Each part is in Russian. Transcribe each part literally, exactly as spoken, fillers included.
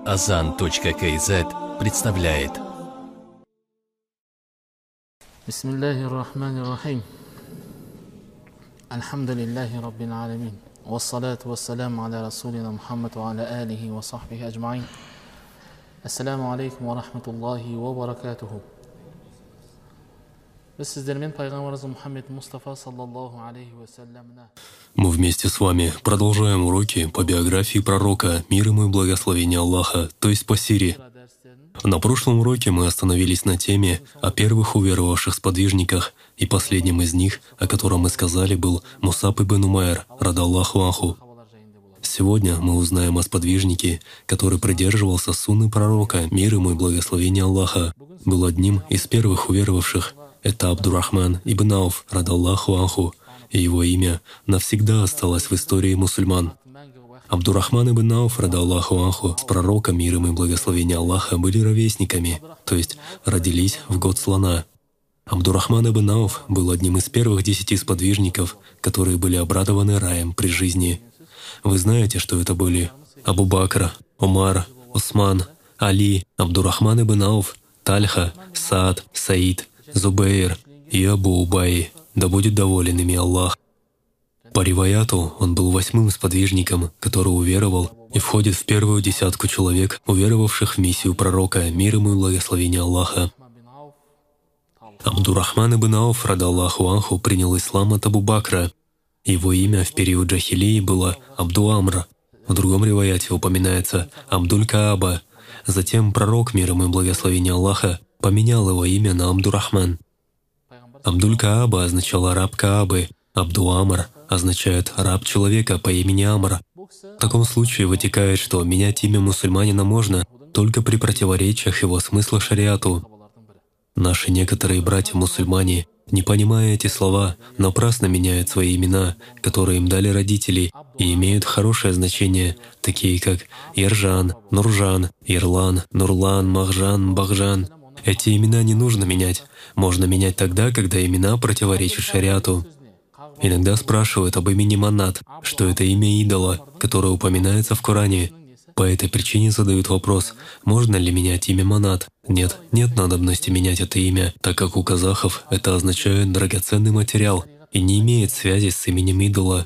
азан точка кз представляет. Бисмиллахи рахмани рахим. Альхамдулиллахи раббил аламин. Вассалату вассаляму аля расулина Мухаммад ва аля алихи ва сахбихи аджмаин. Ассаламу алейкум ва рахматуллахи ва баракатуху. Біз сіздермен пайғамбарымыз Мухаммад Мустафа саллаллаху алейхи вассалямна. Мы вместе с вами продолжаем уроки по биографии пророка, мир ему и благословение Аллаха, то есть по сире. На прошлом уроке мы остановились на теме о первых уверовавших сподвижниках, и последним из них, о котором мы сказали, был Мусаб ибн Умайр, радаллаху анху. Сегодня мы узнаем о сподвижнике, который придерживался сунны пророка, мир ему и благословение Аллаха, был одним из первых уверовавших. Это Абдурахман ибн Ауф, радаллаху анху, и его имя навсегда осталось в истории мусульман. Абдурахман ибн Ауф, радаллаху анху, с пророком, мир ему и благословение Аллаха, были ровесниками, то есть родились в год слона. Абдурахман ибн Ауф был одним из первых десяти сподвижников, которые были обрадованы раем при жизни. Вы знаете, что это были Абу Бакр, Умар, Усман, Али, Абдурахман ибн Ауф, Тальха, Саад, Саид, Зубейр и Абу Убай, да будет доволен ими Аллах. По риваяту он был восьмым сподвижником, который уверовал и входит в первую десятку человек, уверовавших в миссию пророка, мир ему и благословение Аллаха. Абдурахман ибн Ауф, радаллаху анху, принял ислам от Абу Бакра. Его имя в период джахилии было Абду Амр. В другом риваяте упоминается Абдуль Кааба. Затем пророк, мир ему и благословение Аллаха, поменял его имя на Абдурахман. Абдуль Кааба означал раб Каабы, Абду Амр означает раб человека по имени Амр. В таком случае вытекает, что менять имя мусульманина можно только при противоречиях его смысла шариату. Наши некоторые братья-мусульмане, не понимая эти слова, напрасно меняют свои имена, которые им дали родители, и имеют хорошее значение, такие как Иржан, Нуржан, Ирлан, Нурлан, Махжан, Бахжан. Эти имена не нужно менять. Можно менять тогда, когда имена противоречат шариату. Иногда спрашивают об имени Манат, что это имя идола, которое упоминается в Коране. По этой причине задают вопрос, можно ли менять имя Манат. Нет, нет надобности менять это имя, так как у казахов это означает драгоценный материал и не имеет связи с именем идола.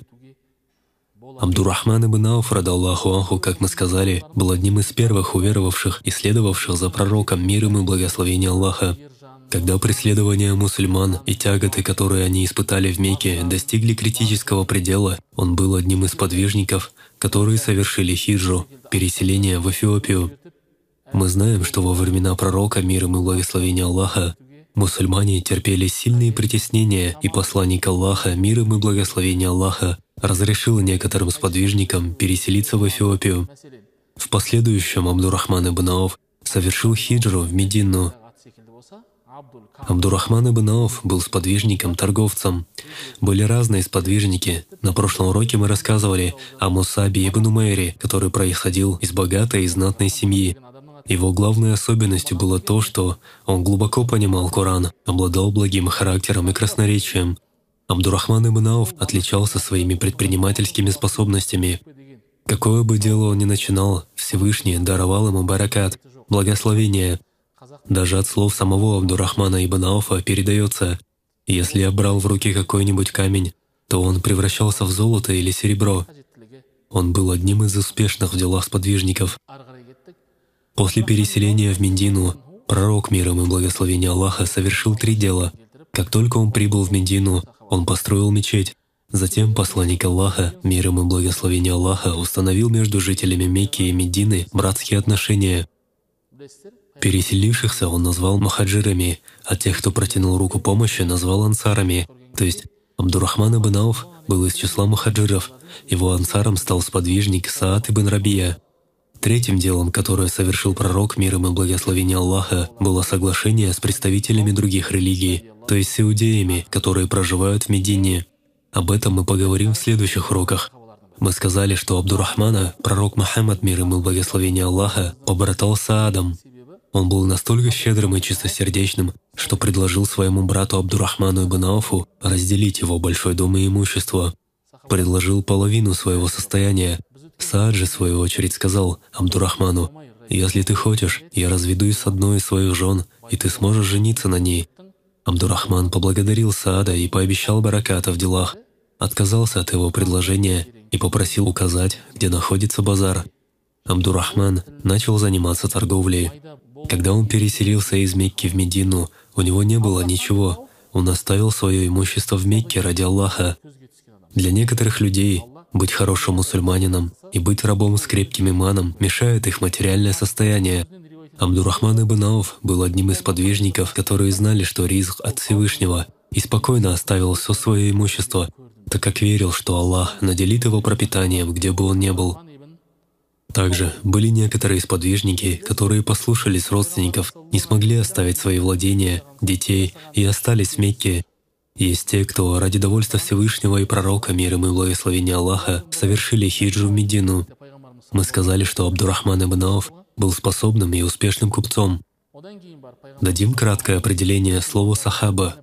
Абдурахман ибн Ауф, радаллаху анху, как мы сказали, был одним из первых уверовавших и следовавших за пророком, мир ему и благословение Аллаха. Когда преследования мусульман и тяготы, которые они испытали в Мекке, достигли критического предела, он был одним из подвижников, которые совершили хиджру, переселение в Эфиопию. Мы знаем, что во времена пророка, мир ему и благословение Аллаха, мусульмане терпели сильные притеснения, и посланник Аллаха, мир ему и благословение Аллаха, разрешил некоторым сподвижникам переселиться в Эфиопию. В последующем Абдурахман ибн Ауф совершил хиджру в Медину. Абдурахман ибн Ауф был сподвижником-торговцем. Были разные сподвижники. На прошлом уроке мы рассказывали о Мусабе ибн Умайре, который происходил из богатой и знатной семьи. Его главной особенностью было то, что он глубоко понимал Коран, обладал благим характером и красноречием. Абдурахман ибн Ауф отличался своими предпринимательскими способностями. Какое бы дело он ни начинал, Всевышний даровал ему баракат, благословение. Даже от слов самого Абдурахмана ибн Ауфа передается: «Если я брал в руки какой-нибудь камень, то он превращался в золото или серебро». Он был одним из успешных в делах сподвижников. После переселения в Медину пророк, мир ему и благословение Аллаха, совершил три дела. Как только он прибыл в Медину, он построил мечеть. Затем посланник Аллаха, мир ему и благословение Аллаха, установил между жителями Мекки и Медины братские отношения. Переселившихся он назвал мухаджирами, а тех, кто протянул руку помощи, назвал ансарами. То есть Абдурахман ибн Ауф был из числа мухаджиров. Его ансаром стал сподвижник Саад ибн Рабия. Третьим делом, которое совершил пророк, мир ему и благословение Аллаха, было соглашение с представителями других религий, то есть с иудеями, которые проживают в Медине. Об этом мы поговорим в следующих уроках. Мы сказали, что Абдурахмана пророк Мухаммад, мир ему и благословение Аллаха, побратал с Саадом. Он был настолько щедрым и чистосердечным, что предложил своему брату Абдурахману ибн Ауфу разделить его большой дом и имущество. Предложил половину своего состояния. Саад же, в свою очередь, сказал Абдурахману: «Если ты хочешь, я разведусь с одной из своих жен, и ты сможешь жениться на ней». Абдурахман поблагодарил Саада и пообещал бараката в делах, отказался от его предложения и попросил указать, где находится базар. Абдурахман начал заниматься торговлей. Когда он переселился из Мекки в Медину, у него не было ничего. Он оставил свое имущество в Мекке ради Аллаха. Для некоторых людей быть хорошим мусульманином и быть рабом с крепким иманом мешает их материальное состояние. Абдурахман ибн Ауф был одним из подвижников, которые знали, что ризк от Всевышнего, и спокойно оставил все свое имущество, так как верил, что Аллах наделит его пропитанием, где бы он ни был. Также были некоторые сподвижники, которые послушались родственников, не смогли оставить свои владения, детей и остались в Мекке. Есть те, кто ради довольства Всевышнего и Пророка, мир ему и благословения Аллаха, совершили хиджру в Медину. Мы сказали, что Абдурахман ибн Ауф был способным и успешным купцом. Дадим краткое определение слова «сахаба».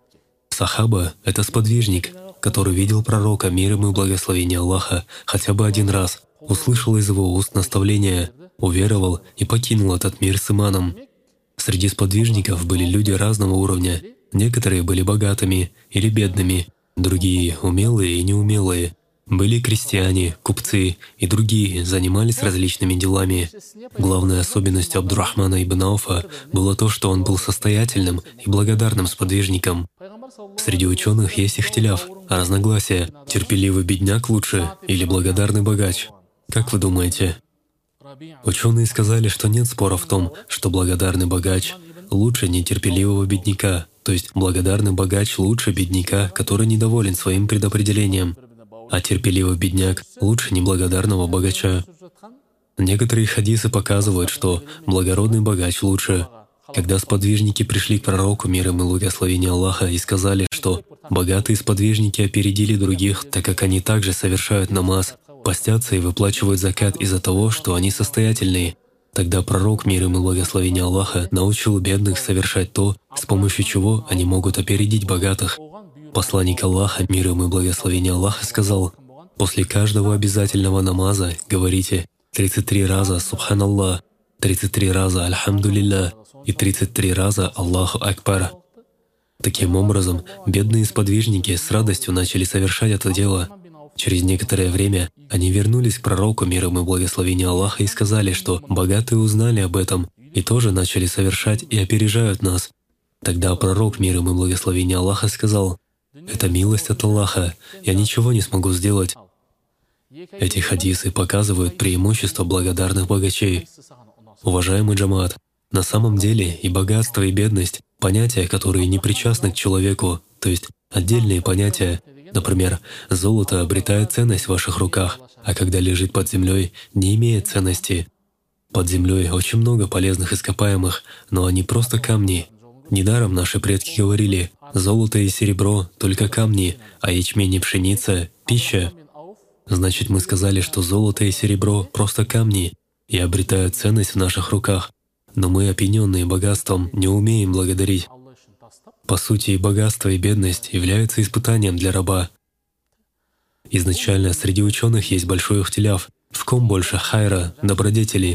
Сахаба — это сподвижник, который видел Пророка, мир ему и благословения Аллаха, хотя бы один раз, услышал из его уст наставления, уверовал и покинул этот мир с иманом. Среди сподвижников были люди разного уровня. Некоторые были богатыми или бедными, другие — умелые и неумелые. Были крестьяне, купцы и другие занимались различными делами. Главной особенностью Абдурахмана ибн Ауфа было то, что он был состоятельным и благодарным сподвижником. Среди ученых есть ихтиляф, разногласия, терпеливый бедняк лучше или благодарный богач. Как вы думаете? Ученые сказали, что нет спора в том, что благодарный богач лучше нетерпеливого бедняка, то есть благодарный богач лучше бедняка, который недоволен своим предопределением, а терпеливый бедняк лучше неблагодарного богача. Некоторые хадисы показывают, что благородный богач лучше. Когда сподвижники пришли к пророку, мир ему и благословения Аллаха, и сказали, что богатые сподвижники опередили других, так как они также совершают намаз, постятся и выплачивают закат из-за того, что они состоятельные. Тогда пророк, мир ему и благословения Аллаха, научил бедных совершать то, с помощью чего они могут опередить богатых. Посланник Аллаха, мир ему и благословения Аллаха, сказал: «После каждого обязательного намаза говорите тридцать три раза «Субханаллах», тридцать три раза «Альхамдулилля» и тридцать три раза «Аллаху Акбар». Таким образом, бедные сподвижники с радостью начали совершать это дело. Через некоторое время они вернулись к пророку, мир ему и благословения Аллаха, и сказали, что богатые узнали об этом и тоже начали совершать и опережают нас. Тогда пророк, мир ему и благословения Аллаха, сказал: «Это милость от Аллаха, я ничего не смогу сделать». Эти хадисы показывают преимущество благодарных богачей. Уважаемый джамаат, на самом деле и богатство, и бедность — понятия, которые не причастны к человеку, то есть отдельные понятия. Например, золото обретает ценность в ваших руках, а когда лежит под землей, не имеет ценности. Под землей очень много полезных ископаемых, но они просто камни. Недаром наши предки говорили: «Золото и серебро — только камни, а ячмень и пшеница — пища». Значит, мы сказали, что золото и серебро — просто камни и обретают ценность в наших руках, но мы, опьяненные богатством, не умеем благодарить. По сути, и богатство, и бедность являются испытанием для раба. Изначально среди ученых есть большой ихтиляф, в ком больше хайра, добродетелей.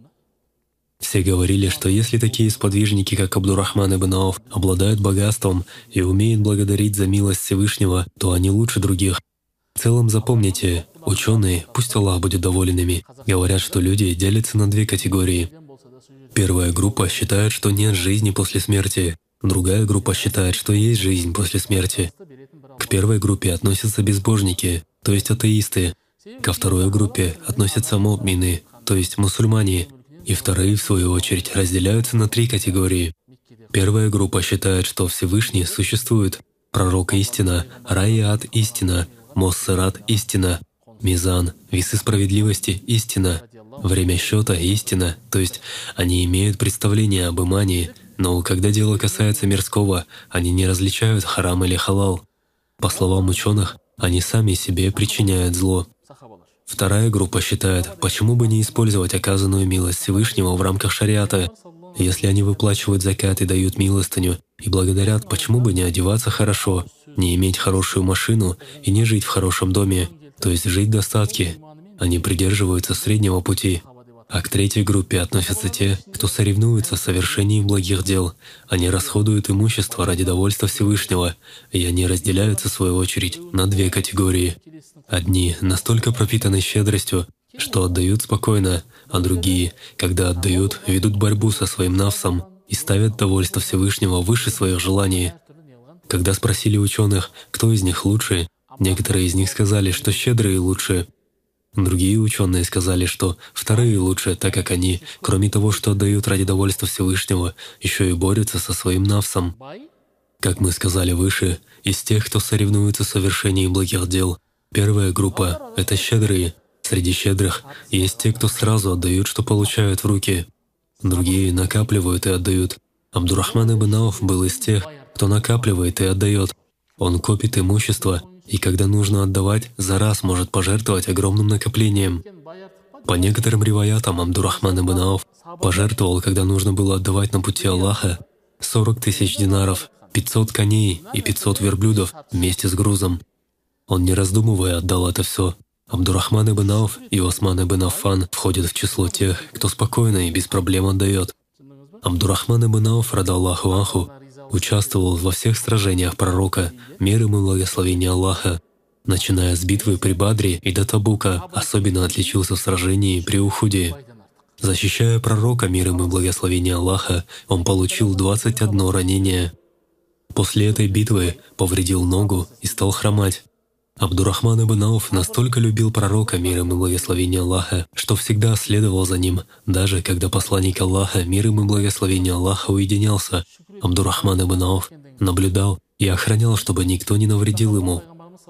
Все говорили, что если такие сподвижники, как Абдурахман ибн Ауф, обладают богатством и умеют благодарить за милость Всевышнего, то они лучше других. В целом запомните, ученые, пусть Аллах будет доволен ими, говорят, что люди делятся на две категории. Первая группа считает, что нет жизни после смерти. Другая группа считает, что есть жизнь после смерти. К первой группе относятся безбожники, то есть атеисты. Ко второй группе относятся му'мины, то есть мусульмане. И вторые, в свою очередь, разделяются на три категории. Первая группа считает, что Всевышний существует, пророк — истина, рай и ад — истина, мост сират — истина, мизан, весы справедливости — истина, время счета — истина, то есть они имеют представление об имане, но когда дело касается мирского, они не различают харам или халал. По словам ученых, они сами себе причиняют зло. Вторая группа считает, почему бы не использовать оказанную милость Всевышнего в рамках шариата. Если они выплачивают закат и дают милостыню, и благодарят, почему бы не одеваться хорошо, не иметь хорошую машину и не жить в хорошем доме, то есть жить в достатке. Они придерживаются среднего пути. А к третьей группе относятся те, кто соревнуется в совершении благих дел. Они расходуют имущество ради довольства Всевышнего, и они разделяются, в свою очередь, на две категории. Одни настолько пропитаны щедростью, что отдают спокойно, а другие, когда отдают, ведут борьбу со своим нафсом и ставят довольство Всевышнего выше своих желаний. Когда спросили ученых, кто из них лучше, некоторые из них сказали, что щедрые лучше. Другие ученые сказали, что вторые лучше, так как они, кроме того, что отдают ради довольства Всевышнего, еще и борются со своим нафсом. Как мы сказали выше, из тех, кто соревнуется в совершении благих дел, первая группа — это щедрые. Среди щедрых есть те, кто сразу отдают, что получают в руки. Другие накапливают и отдают. Абдурахман ибн Ауф был из тех, кто накапливает и отдает. Он копит имущество, и когда нужно отдавать, за раз может пожертвовать огромным накоплением. По некоторым риваятам Абдурахман ибн Ауф пожертвовал, когда нужно было отдавать на пути Аллаха, сорок тысяч динаров, пятьсот коней и пятьсот верблюдов вместе с грузом. Он, не раздумывая, отдал это все. Абдурахман ибн Ауф и Осман ибн Аффан входят в число тех, кто спокойно и без проблем отдает. Абдурахман ибн Ауф, рада Аллаху анху, участвовал во всех сражениях пророка, мир ему и благословение Аллаха. Начиная с битвы при Бадре и до Табука, особенно отличился в сражении при Ухуде. Защищая пророка, мир ему и благословение Аллаха, он получил двадцать одно ранение. После этой битвы повредил ногу и стал хромать. Абдурахман ибн Ауф настолько любил пророка, мир ему и благословение Аллаха, что всегда следовал за ним, даже когда посланник Аллаха, мир ему и благословение Аллаха, уединялся. Абдурахман ибн Ауф наблюдал и охранял, чтобы никто не навредил ему.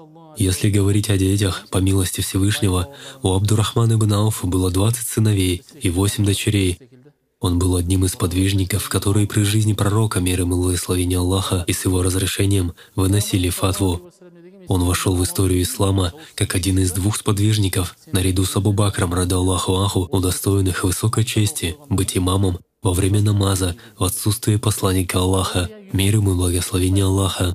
Если говорить о детях, по милости Всевышнего, у Абдурахмана ибн Ауфа было двадцать сыновей и восемь дочерей. Он был одним из подвижников, которые при жизни пророка, мир ему и благословение Аллаха, и с его разрешением выносили фатву. Он вошел в историю ислама как один из двух сподвижников, наряду с Абу Бакром, рада Аллаху анху, удостоенных высокой чести быть имамом во время намаза в отсутствие посланника Аллаха, мир ему и благословение Аллаха.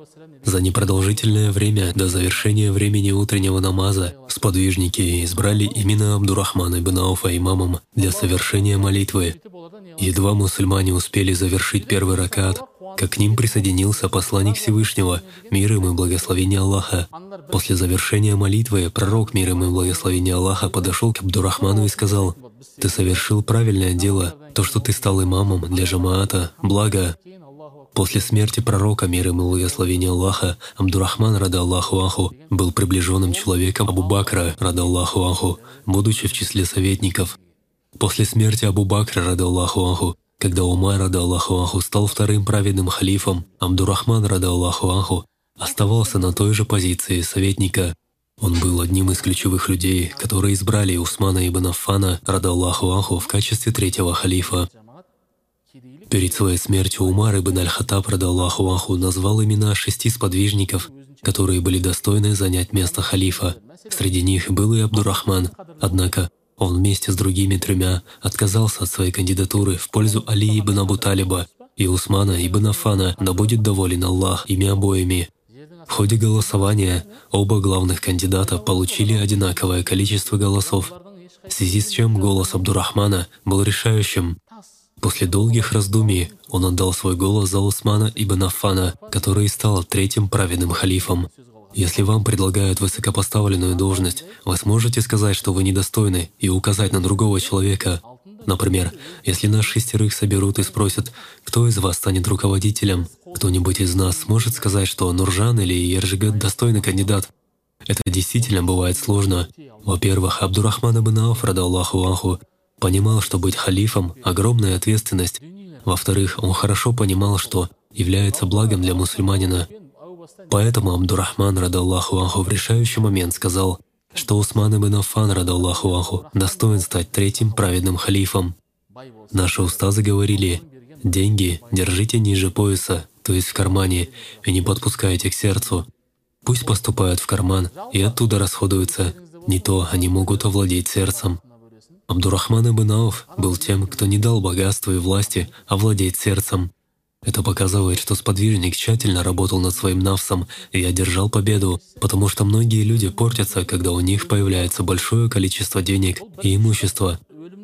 За непродолжительное время до завершения времени утреннего намаза сподвижники избрали именно Абдурахмана ибн Ауфа имамом для совершения молитвы. Едва мусульмане успели завершить первый ракат, как к ним присоединился посланник Всевышнего, мир ему и благословение Аллаха. После завершения молитвы пророк, мир ему и благословение Аллаха, подошел к Абдурахману и сказал: «Ты совершил правильное дело, то, что ты стал имамом для джамаата, благо». После смерти пророка, мир ему и благословение Аллаха, Абдурахман, рада Аллаху анху, был приближенным человеком Абу Бакра, рада Аллаху анху, будучи в числе советников. После смерти Абу Бакра, рада Аллаху анху, когда Умар, рада Аллаху анху, стал вторым праведным халифом, Абдурахман, рада Аллаху анху, оставался на той же позиции советника. Он был одним из ключевых людей, которые избрали Усмана ибн Аффана, рада Аллаху анху, в качестве третьего халифа. Перед своей смертью Умар ибн аль-Хаттаб, рада Аллаху анху, назвал имена шести сподвижников, которые были достойны занять место халифа. Среди них был и Абдурахман, однако он вместе с другими тремя отказался от своей кандидатуры в пользу Али ибн Абу Талиба и Усмана ибн Аффана, да будет доволен Аллах ими обоими. В ходе голосования оба главных кандидата получили одинаковое количество голосов, в связи с чем голос Абдурахмана был решающим. После долгих раздумий он отдал свой голос за Усмана ибн Аффана, который стал третьим праведным халифом. Если вам предлагают высокопоставленную должность, вы сможете сказать, что вы недостойны, и указать на другого человека. Например, если нас шестерых соберут и спросят, кто из вас станет руководителем, кто-нибудь из нас сможет сказать, что Нуржан или Ержигат достойный кандидат. Это действительно бывает сложно. Во-первых, Абдурахман ибн Ауф, рада Аллаху анху, понимал, что быть халифом — огромная ответственность. Во-вторых, он хорошо понимал, что является благом для мусульманина. Поэтому Абдурахман, рада Аллаху анху, в решающий момент сказал, что Усман ибн Аффан, рада Аллаху анху, достоин стать третьим праведным халифом. Наши устазы говорили: «Деньги держите ниже пояса, то есть в кармане, и не подпускайте к сердцу. Пусть поступают в карман и оттуда расходуются, не то они могут овладеть сердцем». Абдурахман ибн Ауф был тем, кто не дал богатству и власти овладеть сердцем. Это показывает, что сподвижник тщательно работал над своим нафсом и одержал победу, потому что многие люди портятся, когда у них появляется большое количество денег и имущества.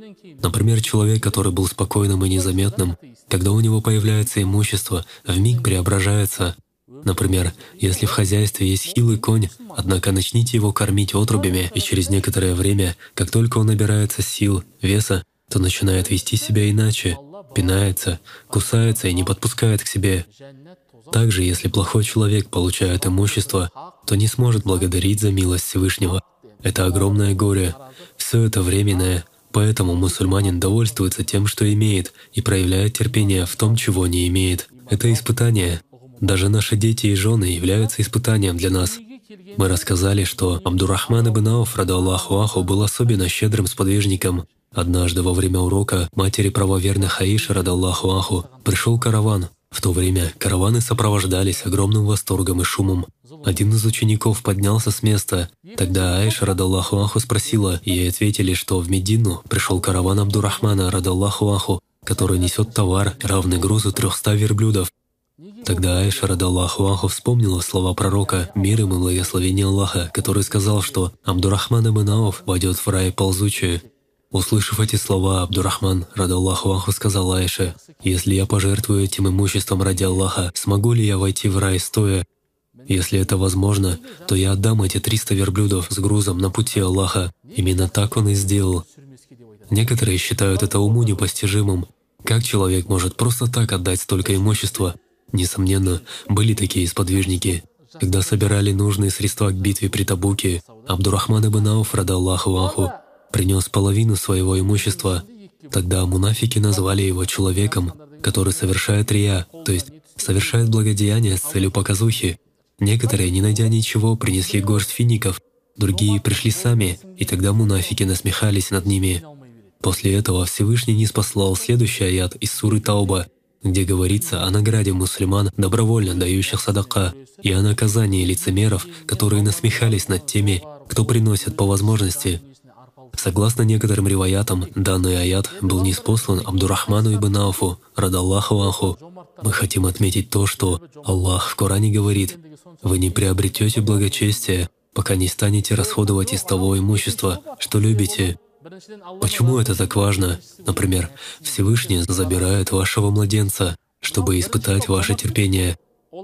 Например, человек, который был спокойным и незаметным, когда у него появляется имущество, вмиг преображается. Например, если в хозяйстве есть хилый конь, однако начните его кормить отрубями, и через некоторое время, как только он набирается сил, веса, то начинает вести себя иначе, пинается, кусается и не подпускает к себе. Также, если плохой человек получает имущество, то не сможет благодарить за милость Всевышнего. Это огромное горе. Все это временное, поэтому мусульманин довольствуется тем, что имеет, и проявляет терпение в том, чего не имеет. Это испытание. Даже наши дети и жены являются испытанием для нас. Мы рассказали, что Абдуррахман ибн Ауф, рада Аллаху анху, был особенно щедрым сподвижником. Однажды во время урока матери правоверных Аиши, рада Аллаху анху, пришел караван. В то время караваны сопровождались огромным восторгом и шумом. Один из учеников поднялся с места. Тогда Аиша, рада Аллаху анху, спросила, и ей ответили, что в Медину пришел караван Абдуррахмана, рада Аллаху анху, который несет товар, равный грузу трехста верблюдов. Тогда Аиша, рада Аллаху анху, вспомнила слова пророка, мир им и благословение Аллаха, который сказал, что Абдуррахман ибн Ауф войдет в рай ползучий. Услышав эти слова, Абдуррахман, рада Аллаху анху, сказал Аише: «Если я пожертвую этим имуществом ради Аллаха, смогу ли я войти в рай стоя? Если это возможно, то я отдам эти триста верблюдов с грузом на пути Аллаха». Именно так он и сделал. Некоторые считают это уму непостижимым. Как человек может просто так отдать столько имущества? Несомненно, были такие сподвижники. Когда собирали нужные средства к битве при Табуке, Абдуррахман ибн Ауф, рада Аллаху анху, принес половину своего имущества. Тогда мунафики назвали его человеком, который совершает рия, то есть совершает благодеяние с целью показухи. Некоторые, не найдя ничего, принесли горсть фиников, другие пришли сами, и тогда мунафики насмехались над ними. После этого Всевышний ниспослал следующий аят из суры Тауба, где говорится о награде мусульман, добровольно дающих садака, и о наказании лицемеров, которые насмехались над теми, кто приносит по возможности. Согласно некоторым риваятам, данный аят был ниспослан Абдуррахману ибн Ауфу, рада Аллаху анху. Мы хотим отметить то, что Аллах в Коране говорит: «Вы не приобретете благочестие, пока не станете расходовать из того имущества, что любите». Почему это так важно? Например, Всевышний забирает вашего младенца, чтобы испытать ваше терпение.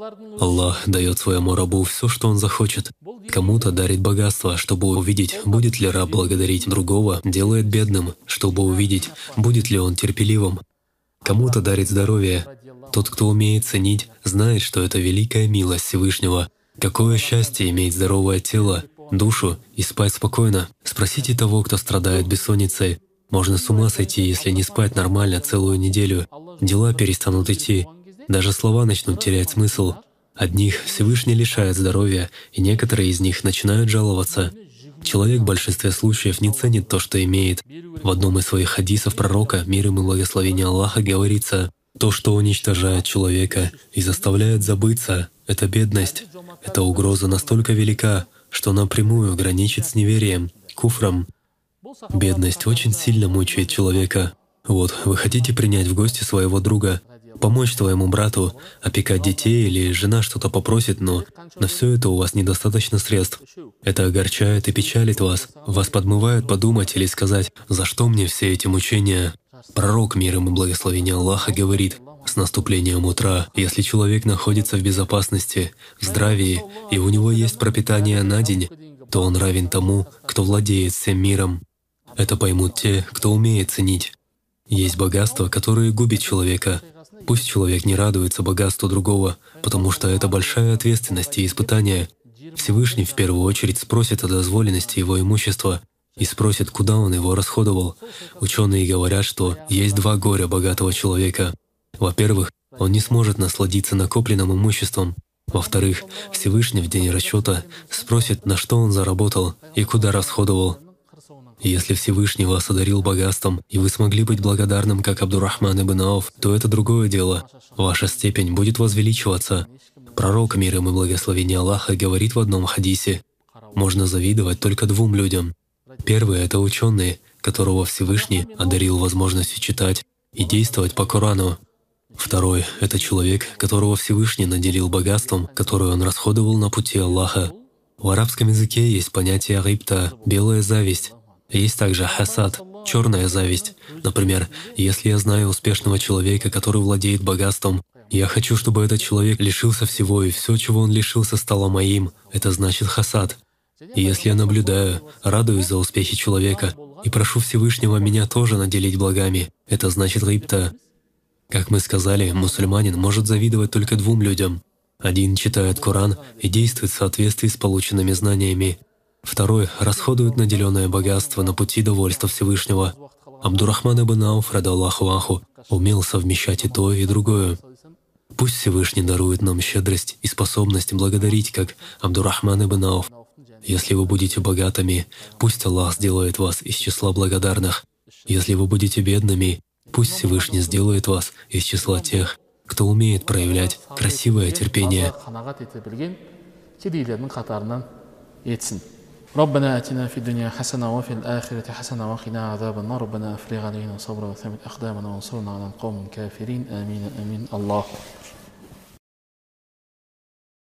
Аллах дает своему рабу все, что он захочет. Кому-то дарит богатство, чтобы увидеть, будет ли раб благодарить другого, делает бедным, чтобы увидеть, будет ли он терпеливым. Кому-то дарит здоровье. Тот, кто умеет ценить, знает, что это великая милость Всевышнего. Какое счастье иметь здоровое тело, душу и спать спокойно. Спросите того, кто страдает бессонницей. Можно с ума сойти, если не спать нормально целую неделю. Дела перестанут идти. Даже слова начнут терять смысл. Одних Всевышний лишает здоровья, и некоторые из них начинают жаловаться. Человек в большинстве случаев не ценит то, что имеет. В одном из своих хадисов пророка, мир ему и благословение Аллаха, говорится: «То, что уничтожает человека и заставляет забыться, — это бедность. Эта угроза настолько велика, что напрямую граничит с неверием, куфром». Бедность очень сильно мучает человека. Вот, вы хотите принять в гости своего друга, помочь твоему брату, опекать детей, или жена что-то попросит, но на все это у вас недостаточно средств. Это огорчает и печалит вас. Вас подмывает подумать или сказать: «За что мне все эти мучения?» Пророк, мир ему и благословение Аллаха, говорит: с наступлением утра, если человек находится в безопасности, в здравии, и у него есть пропитание на день, то он равен тому, кто владеет всем миром. Это поймут те, кто умеет ценить. Есть богатство, которое губит человека. Пусть человек не радуется богатству другого, потому что это большая ответственность и испытание. Всевышний в первую очередь спросит о дозволенности его имущества и спросит, куда он его расходовал. Ученые говорят, что есть два горя богатого человека. Во-первых, он не сможет насладиться накопленным имуществом. Во-вторых, Всевышний в день расчета спросит, на что он заработал и куда расходовал. Если Всевышний вас одарил богатством, и вы смогли быть благодарным, как Абдуррахман ибн Ауф, то это другое дело. Ваша степень будет возвеличиваться. Пророк, мир ему и благословение Аллаха, говорит в одном хадисе: можно завидовать только двум людям. Первый — это ученый, которого Всевышний одарил возможностью читать и действовать по Корану. Второй — это человек, которого Всевышний наделил богатством, которое он расходовал на пути Аллаха. В арабском языке есть понятие гибта — белая зависть. Есть также хасад черная зависть. Например, если я знаю успешного человека, который владеет богатством, я хочу, чтобы этот человек лишился всего, и все, чего он лишился, стало моим. Это значит хасад. И если я наблюдаю, радуюсь за успехи человека и прошу Всевышнего меня тоже наделить благами, это значит гибта. Как мы сказали, мусульманин может завидовать только двум людям. Один читает Коран и действует в соответствии с полученными знаниями. Второй расходует наделенное богатство на пути довольства Всевышнего. Абдурахман ибн Ауф, радаллаху анху, умел совмещать и то, и другое. Пусть Всевышний дарует нам щедрость и способность благодарить, как Абдурахман ибн Ауф. Если вы будете богатыми, пусть Аллах сделает вас из числа благодарных. Если вы будете бедными, пусть Всевышний сделает вас из числа тех, кто умеет проявлять красивое терпение. ربنا آتنا في الدنيا حسنة وفي الآخرة حسنة وقنا عذاب النار ربنا أفرغ علينا صبرا وثبت أقدامنا وانصرنا على القوم الكافرين آمين آمين الله